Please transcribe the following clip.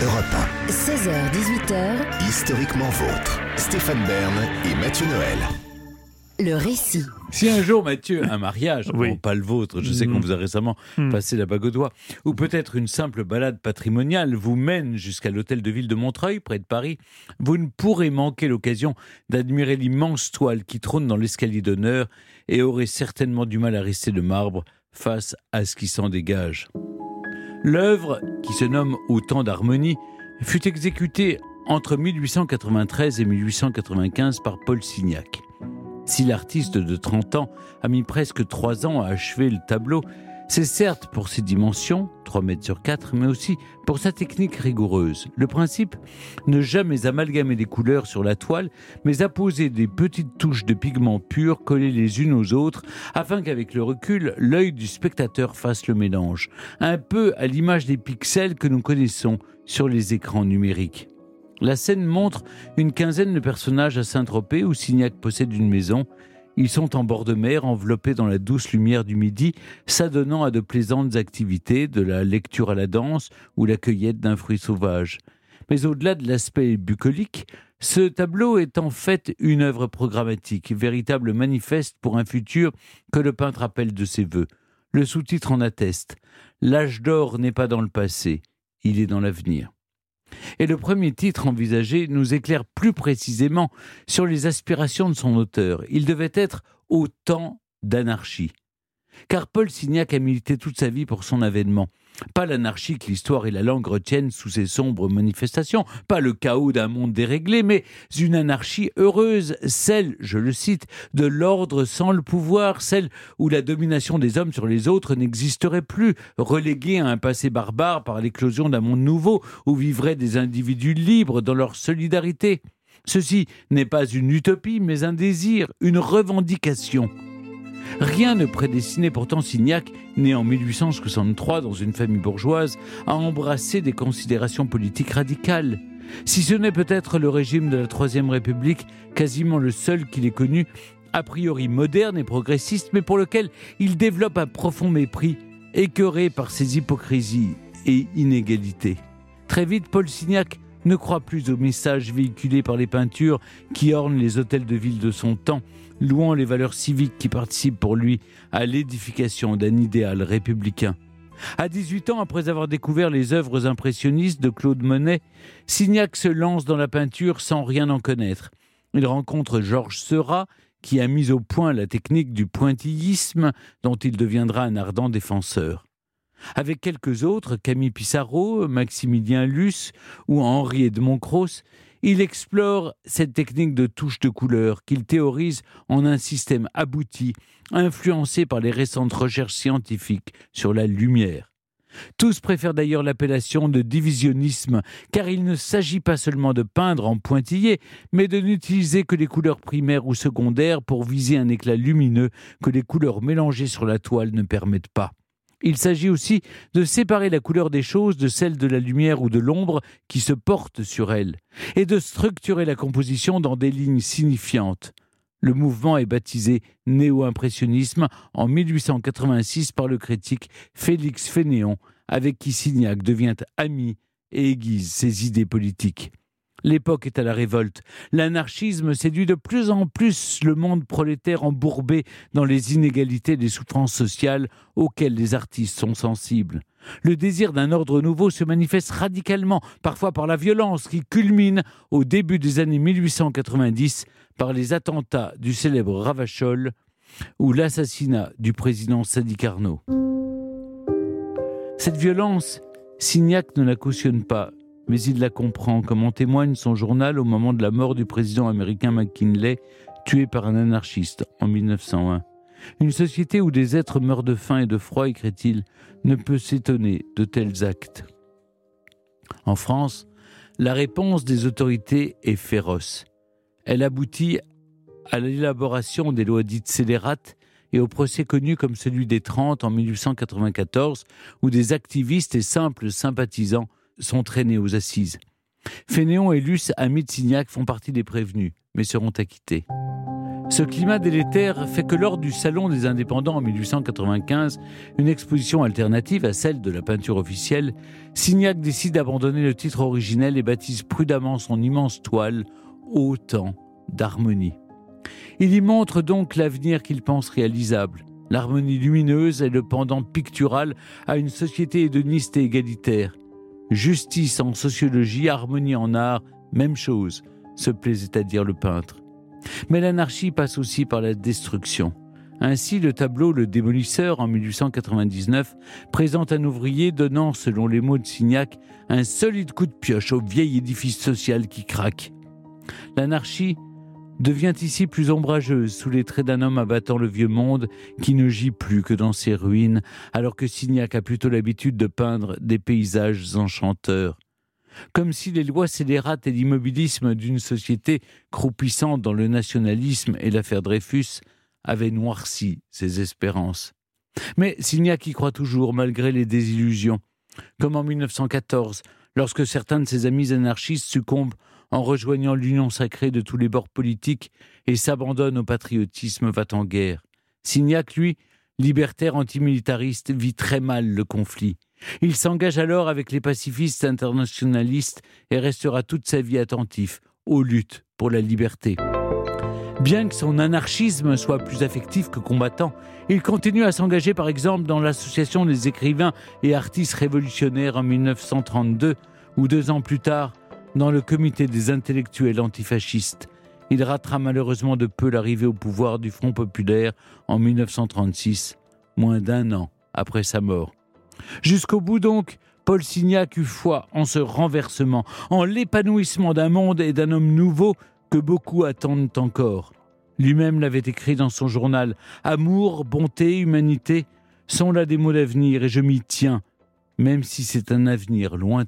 Europe 16h-18h, 1, historiquement vôtre. Stéphane Bern et Mathieu Noël. le récit. Si un jour, Mathieu, un mariage, bon, pas le vôtre, je sais qu'on vous a récemment passé la bague au doigt, ou peut-être une simple balade patrimoniale vous mène jusqu'à l'hôtel de ville de Montreuil, près de Paris, vous ne pourrez manquer l'occasion d'admirer l'immense toile qui trône dans l'escalier d'honneur et aurez certainement du mal à rester de marbre face à ce qui s'en dégage. L'œuvre, qui se nomme Autant d'harmonie, fut exécutée entre 1893 et 1895 par Paul Signac. Si l'artiste de 30 ans a mis presque 3 ans à achever le tableau, c'est certes pour ses dimensions, 3 mètres sur 4, mais aussi pour sa technique rigoureuse. Le principe, ne jamais amalgamer des couleurs sur la toile, mais apposer des petites touches de pigments purs collées les unes aux autres, afin qu'avec le recul, l'œil du spectateur fasse le mélange. Un peu à l'image des pixels que nous connaissons sur les écrans numériques. La scène montre une quinzaine de personnages à Saint-Tropez où Signac possède une maison. Ils sont en bord de mer, enveloppés dans la douce lumière du midi, s'adonnant à de plaisantes activités, de la lecture à la danse ou la cueillette d'un fruit sauvage. Mais au-delà de l'aspect bucolique, ce tableau est en fait une œuvre programmatique, véritable manifeste pour un futur que le peintre appelle de ses vœux. Le sous-titre en atteste. L'âge d'or n'est pas dans le passé, il est dans l'avenir. Et le premier titre envisagé nous éclaire plus précisément sur les aspirations de son auteur. Il devait être Autant d'anarchie. Car Paul Signac a milité toute sa vie pour son avènement. Pas l'anarchie que l'histoire et la langue retiennent sous ses sombres manifestations, pas le chaos d'un monde déréglé, mais une anarchie heureuse, celle, je le cite, de l'ordre sans le pouvoir, celle où la domination des hommes sur les autres n'existerait plus, reléguée à un passé barbare par l'éclosion d'un monde nouveau, où vivraient des individus libres dans leur solidarité. Ceci n'est pas une utopie, mais un désir, une revendication. Rien ne prédestinait pourtant Signac, né en 1863 dans une famille bourgeoise, à embrasser des considérations politiques radicales. Si ce n'est peut-être le régime de la Troisième République, quasiment le seul qu'il ait connu, a priori moderne et progressiste, mais pour lequel il développe un profond mépris, écœuré par ses hypocrisies et inégalités. Très vite, Paul Signac ne croit plus aux messages véhiculés par les peintures qui ornent les hôtels de ville de son temps, louant les valeurs civiques qui participent pour lui à l'édification d'un idéal républicain. À 18 ans, après avoir découvert les œuvres impressionnistes de Claude Monet, Signac se lance dans la peinture sans rien en connaître. Il rencontre Georges Seurat, qui a mis au point la technique du pointillisme dont il deviendra un ardent défenseur. Avec quelques autres, Camille Pissarro, Maximilien Luce ou Henri Edmond Cros, il explore cette technique de touche de couleur qu'il théorise en un système abouti, influencé par les récentes recherches scientifiques sur la lumière. Tous préfèrent d'ailleurs l'appellation de divisionnisme, car il ne s'agit pas seulement de peindre en pointillé, mais de n'utiliser que les couleurs primaires ou secondaires pour viser un éclat lumineux que les couleurs mélangées sur la toile ne permettent pas. Il s'agit aussi de séparer la couleur des choses de celle de la lumière ou de l'ombre qui se porte sur elle, et de structurer la composition dans des lignes signifiantes. Le mouvement est baptisé néo-impressionnisme en 1886 par le critique Félix Fénéon, avec qui Signac devient ami et aiguise ses idées politiques. L'époque est à la révolte. L'anarchisme séduit de plus en plus le monde prolétaire embourbé dans les inégalités et les souffrances sociales auxquelles les artistes sont sensibles. Le désir d'un ordre nouveau se manifeste radicalement, parfois par la violence, qui culmine au début des années 1890 par les attentats du célèbre Ravachol ou l'assassinat du président Sadi Carnot. Cette violence, Signac ne la cautionne pas, mais il la comprend, comme en témoigne son journal au moment de la mort du président américain McKinley, tué par un anarchiste en 1901. Une société où des êtres meurent de faim et de froid, écrit-il, ne peut s'étonner de tels actes. En France, la réponse des autorités est féroce. Elle aboutit à l'élaboration des lois dites scélérates et au procès connu comme celui des 30 en 1894, où des activistes et simples sympathisants sont traînés aux assises. Fénéon et Luce, amis de Signac, font partie des prévenus, mais seront acquittés. Ce climat délétère fait que lors du Salon des Indépendants en 1895, une exposition alternative à celle de la peinture officielle, Signac décide d'abandonner le titre originel et baptise prudemment son immense toile « Autant d'harmonie ». Il y montre donc l'avenir qu'il pense réalisable. L'harmonie lumineuse est le pendant pictural à une société hédoniste et égalitaire. Justice en sociologie, harmonie en art, même chose, se plaisait à dire le peintre. Mais l'anarchie passe aussi par la destruction. Ainsi, le tableau Le Démolisseur, en 1899, présente un ouvrier donnant, selon les mots de Signac, un solide coup de pioche au vieil édifice social qui craque. L'anarchie devient ici plus ombrageuse, sous les traits d'un homme abattant le vieux monde qui ne gît plus que dans ses ruines, alors que Signac a plutôt l'habitude de peindre des paysages enchanteurs. Comme si les lois scélérates et l'immobilisme d'une société croupissant dans le nationalisme et l'affaire Dreyfus avaient noirci ses espérances. Mais Signac y croit toujours, malgré les désillusions. Comme en 1914, lorsque certains de ses amis anarchistes succombent en rejoignant l'union sacrée de tous les bords politiques et s'abandonnent au patriotisme va-t-en-guerre. Signac, lui, libertaire antimilitariste, vit très mal le conflit. Il s'engage alors avec les pacifistes internationalistes et restera toute sa vie attentif aux luttes pour la liberté. Bien que son anarchisme soit plus affectif que combattant, il continue à s'engager par exemple dans l'association des écrivains et artistes révolutionnaires en 1932 ou 2 ans plus tard dans le comité des intellectuels antifascistes. Il ratera malheureusement de peu l'arrivée au pouvoir du Front populaire en 1936, moins d'1 an après sa mort. Jusqu'au bout donc, Paul Signac eut foi en ce renversement, en l'épanouissement d'un monde et d'un homme nouveau que beaucoup attendent encore. Lui-même l'avait écrit dans son journal « Amour, bonté, humanité sont là des mots d'avenir et je m'y tiens, même si c'est un avenir lointain ».